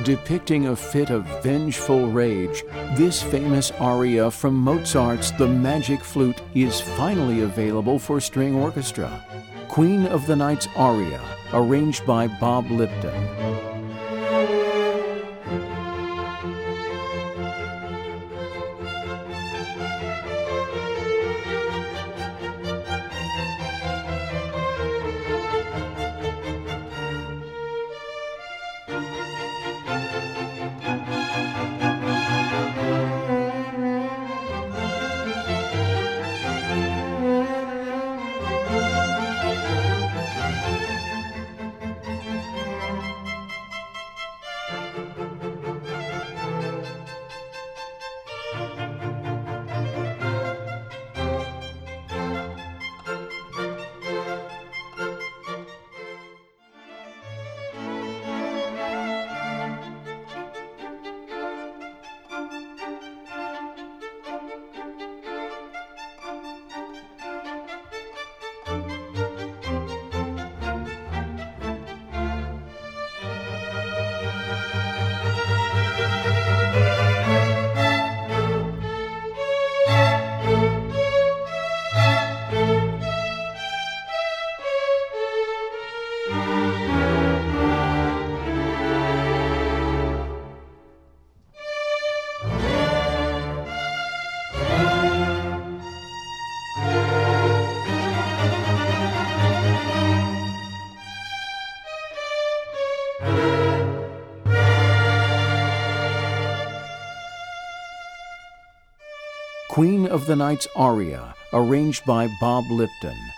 Depicting a fit of vengeful rage, this famous aria from Mozart's The Magic Flute is finally available for string orchestra. Queen of the Night's Aria, arranged by Bob Lipton. Queen of the Night's Aria, arranged by Bob Lipton.